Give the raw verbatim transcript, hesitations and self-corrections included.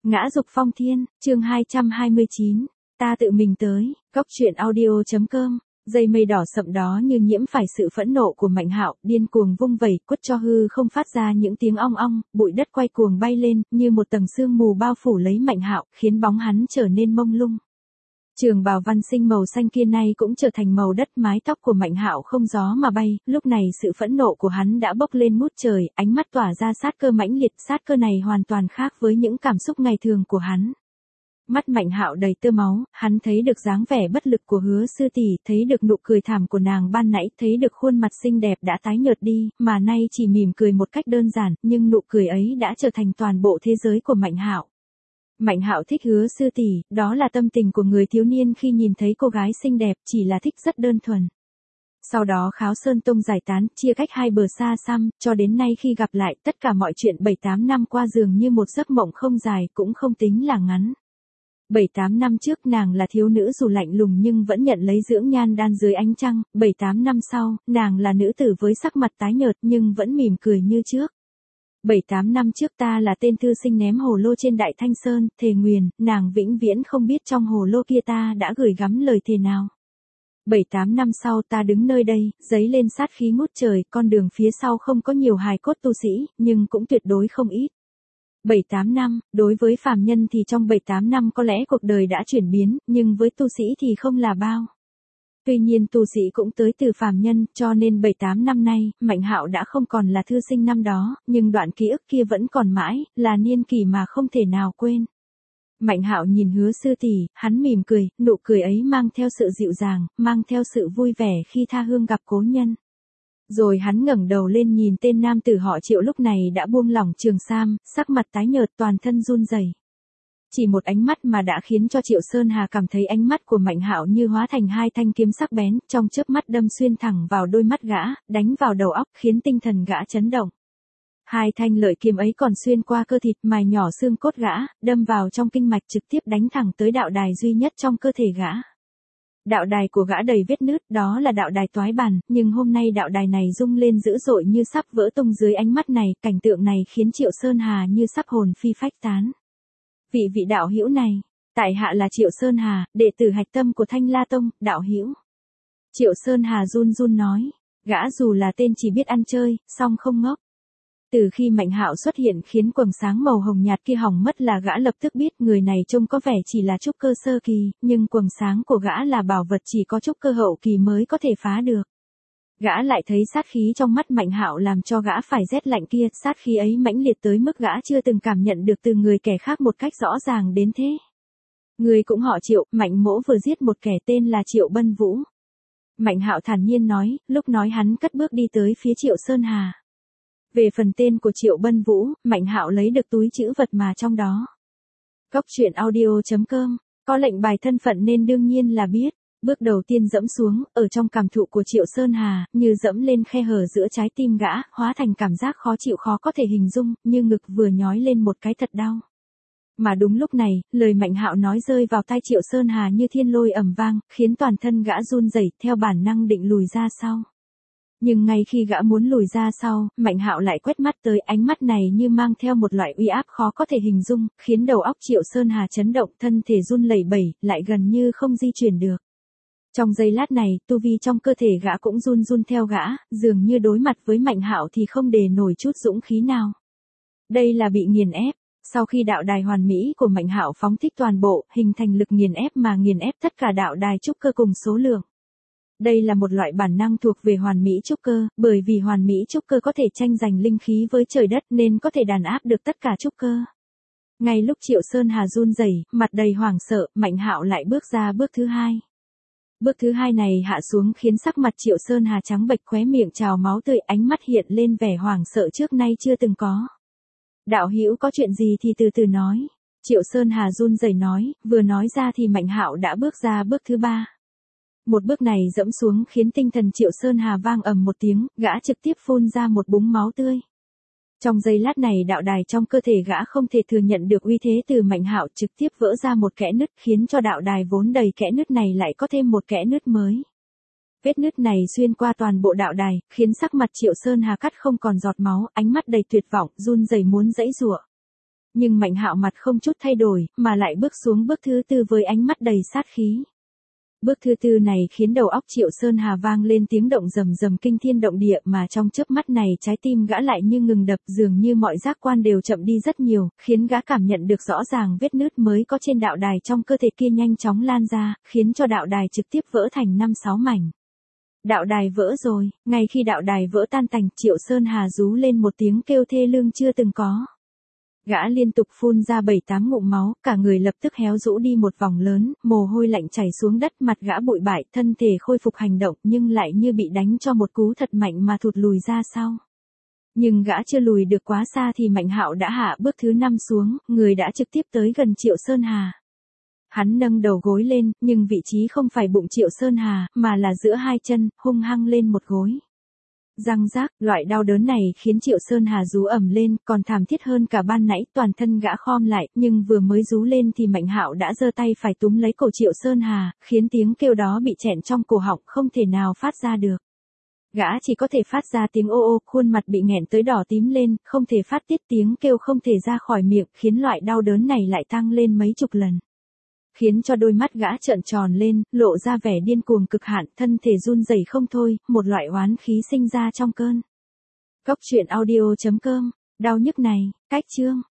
Ngã dục phong thiên, chương hai trăm hai mươi chín, ta tự mình tới, góc truyện audio.com, dây mây đỏ sậm đó như nhiễm phải sự phẫn nộ của Mạnh Hạo, điên cuồng vung vẩy, quất cho hư không phát ra những tiếng ong ong, bụi đất quay cuồng bay lên, như một tầng sương mù bao phủ lấy Mạnh Hạo, khiến bóng hắn trở nên mông lung. Trường bào văn sinh màu xanh kia nay cũng trở thành màu đất, mái tóc của Mạnh Hạo không gió mà bay, lúc này sự phẫn nộ của hắn đã bốc lên ngút trời, ánh mắt tỏa ra sát cơ mãnh liệt, sát cơ này hoàn toàn khác với những cảm xúc ngày thường của hắn. Mắt Mạnh Hạo đầy tơ máu, hắn thấy được dáng vẻ bất lực của Hứa sư tỷ, thấy được nụ cười thảm của nàng ban nãy, thấy được khuôn mặt xinh đẹp đã tái nhợt đi, mà nay chỉ mỉm cười một cách đơn giản, nhưng nụ cười ấy đã trở thành toàn bộ thế giới của Mạnh Hạo. Mạnh Hạo thích Hứa sư tỷ, đó là tâm tình của người thiếu niên khi nhìn thấy cô gái xinh đẹp, chỉ là thích rất đơn thuần. Sau đó Kháo Sơn Tông giải tán, chia cách hai bờ xa xăm, cho đến nay khi gặp lại, tất cả mọi chuyện bảy tám năm qua dường như một giấc mộng không dài, cũng không tính là ngắn. bảy tám năm trước nàng là thiếu nữ dù lạnh lùng nhưng vẫn nhận lấy dưỡng nhan đan dưới ánh trăng, bảy tám năm sau, nàng là nữ tử với sắc mặt tái nhợt nhưng vẫn mỉm cười như trước. bảy tám năm trước ta là tên thư sinh ném hồ lô trên Đại Thanh Sơn, thề nguyền, nàng vĩnh viễn không biết trong hồ lô kia ta đã gửi gắm lời thề nào. bảy tám năm sau ta đứng nơi đây, giấy lên sát khí ngút trời, con đường phía sau không có nhiều hài cốt tu sĩ, nhưng cũng tuyệt đối không ít. bảy tám năm, đối với phàm nhân thì trong bảy tám năm có lẽ cuộc đời đã chuyển biến, nhưng với tu sĩ thì không là bao. Tuy nhiên tu sĩ cũng tới từ phàm nhân, cho nên bảy tám năm nay, Mạnh Hạo đã không còn là thư sinh năm đó, nhưng đoạn ký ức kia vẫn còn mãi, là niên kỷ mà không thể nào quên. Mạnh Hạo nhìn Hứa sư tỷ, hắn mỉm cười, nụ cười ấy mang theo sự dịu dàng, mang theo sự vui vẻ khi tha hương gặp cố nhân. Rồi hắn ngẩng đầu lên nhìn tên nam tử họ Triệu lúc này đã buông lỏng trường sam, sắc mặt tái nhợt, toàn thân run rẩy. Chỉ một ánh mắt mà đã khiến cho Triệu Sơn Hà cảm thấy ánh mắt của Mạnh Hạo như hóa thành hai thanh kiếm sắc bén, trong chớp mắt đâm xuyên thẳng vào đôi mắt gã, đánh vào đầu óc, khiến tinh thần gã chấn động. Hai thanh lợi kiếm ấy còn xuyên qua cơ thịt, mài nhỏ xương cốt gã, đâm vào trong kinh mạch, trực tiếp đánh thẳng tới đạo đài duy nhất trong cơ thể gã. Đạo đài của gã đầy vết nứt, đó là đạo đài toái bàn, nhưng hôm nay đạo đài này rung lên dữ dội như sắp vỡ tung dưới ánh mắt này, cảnh tượng này khiến Triệu Sơn Hà như sắp hồn phi phách tán. Vị vị đạo hữu này, tại hạ là Triệu Sơn Hà, đệ tử hạch tâm của Thanh La Tông, đạo hữu. Triệu Sơn Hà run run nói, gã dù là tên chỉ biết ăn chơi, song không ngốc. Từ khi Mạnh Hạo xuất hiện khiến quầng sáng màu hồng nhạt kia hỏng mất là gã lập tức biết người này trông có vẻ chỉ là trúc cơ sơ kỳ, nhưng quầng sáng của gã là bảo vật chỉ có trúc cơ hậu kỳ mới có thể phá được. Gã lại thấy sát khí trong mắt Mạnh Hạo làm cho gã phải rét lạnh kia, sát khí ấy mãnh liệt tới mức gã chưa từng cảm nhận được từ người kẻ khác một cách rõ ràng đến thế. Người cũng họ Triệu, Mạnh mỗ vừa giết một kẻ tên là Triệu Bân Vũ. Mạnh Hạo thản nhiên nói, lúc nói hắn cất bước đi tới phía Triệu Sơn Hà. Về phần tên của Triệu Bân Vũ, Mạnh Hạo lấy được túi trữ vật mà trong đó. Góc truyện audio.com, có lệnh bài thân phận nên đương nhiên là biết. Bước đầu tiên dẫm xuống, ở trong cảm thụ của Triệu Sơn Hà, như dẫm lên khe hở giữa trái tim gã, hóa thành cảm giác khó chịu khó có thể hình dung, như ngực vừa nhói lên một cái thật đau. Mà đúng lúc này, lời Mạnh Hạo nói rơi vào tai Triệu Sơn Hà như thiên lôi ầm vang, khiến toàn thân gã run rẩy, theo bản năng định lùi ra sau. Nhưng ngay khi gã muốn lùi ra sau, Mạnh Hạo lại quét mắt tới, ánh mắt này như mang theo một loại uy áp khó có thể hình dung, khiến đầu óc Triệu Sơn Hà chấn động, thân thể run lẩy bẩy, lại gần như không di chuyển được. Trong giây lát này, tu vi trong cơ thể gã cũng run run theo gã, dường như đối mặt với Mạnh Hạo thì không để nổi chút dũng khí nào. Đây là bị nghiền ép. Sau khi đạo đài hoàn mỹ của Mạnh Hạo phóng thích toàn bộ, hình thành lực nghiền ép mà nghiền ép tất cả đạo đài trúc cơ cùng số lượng. Đây là một loại bản năng thuộc về hoàn mỹ trúc cơ, bởi vì hoàn mỹ trúc cơ có thể tranh giành linh khí với trời đất nên có thể đàn áp được tất cả trúc cơ. Ngay lúc Triệu Sơn Hà run rẩy, mặt đầy hoảng sợ, Mạnh Hạo lại bước ra bước thứ hai. Bước thứ hai này hạ xuống khiến sắc mặt Triệu Sơn Hà trắng bệch, khóe miệng trào máu tươi, ánh mắt hiện lên vẻ hoảng sợ trước nay chưa từng có. Đạo hữu có chuyện gì thì từ từ nói. Triệu Sơn Hà run rẩy nói, vừa nói ra thì Mạnh Hạo đã bước ra bước thứ ba. Một bước này dẫm xuống khiến tinh thần Triệu Sơn Hà vang ầm một tiếng, gã trực tiếp phun ra một búng máu tươi. Trong giây lát này đạo đài trong cơ thể gã không thể thừa nhận được uy thế từ Mạnh Hạo, trực tiếp vỡ ra một kẽ nứt, khiến cho đạo đài vốn đầy kẽ nứt này lại có thêm một kẽ nứt mới. Vết nứt này xuyên qua toàn bộ đạo đài, khiến sắc mặt Triệu Sơn Hà cắt không còn giọt máu, ánh mắt đầy tuyệt vọng, run rẩy muốn giãy giụa. nhưng Mạnh Hạo mặt không chút thay đổi, mà lại bước xuống bước thứ tư với ánh mắt đầy sát khí. Bước thứ tư này khiến đầu óc Triệu Sơn Hà vang lên tiếng động rầm rầm kinh thiên động địa, mà trong chớp mắt này trái tim gã lại như ngừng đập, dường như mọi giác quan đều chậm đi rất nhiều, khiến gã cảm nhận được rõ ràng vết nứt mới có trên đạo đài trong cơ thể kia nhanh chóng lan ra, khiến cho đạo đài trực tiếp vỡ thành năm sáu mảnh. Đạo đài vỡ rồi, ngay khi đạo đài vỡ tan tành, Triệu Sơn Hà rú lên một tiếng kêu thê lương chưa từng có. Gã liên tục phun ra bảy tám ngụm máu, cả người lập tức héo rũ đi một vòng lớn, mồ hôi lạnh chảy xuống đất, mặt gã bụi bại, thân thể khôi phục hành động nhưng lại như bị đánh cho một cú thật mạnh mà thụt lùi ra sau. Nhưng gã chưa lùi được quá xa thì Mạnh Hạo đã hạ bước thứ năm xuống, người đã trực tiếp tới gần Triệu Sơn Hà. Hắn nâng đầu gối lên, nhưng vị trí không phải bụng Triệu Sơn Hà, mà là giữa hai chân, hung hăng lên một gối. Răng rác, loại đau đớn này khiến Triệu Sơn Hà rú ầm lên, còn thảm thiết hơn cả ban nãy, toàn thân gã khom lại, nhưng vừa mới rú lên thì Mạnh Hạo đã giơ tay phải túm lấy cổ Triệu Sơn Hà, khiến tiếng kêu đó bị chẹn trong cổ họng, không thể nào phát ra được. Gã chỉ có thể phát ra tiếng ô ô, khuôn mặt bị nghẹn tới đỏ tím lên, không thể phát tiết tiếng kêu không thể ra khỏi miệng, khiến loại đau đớn này lại tăng lên mấy chục lần. Khiến cho đôi mắt gã trợn tròn lên, lộ ra vẻ điên cuồng cực hạn, thân thể run rẩy không thôi, một loại oán khí sinh ra trong cơn. Cốc truyện audio chấm com, đau nhức này, cách chương.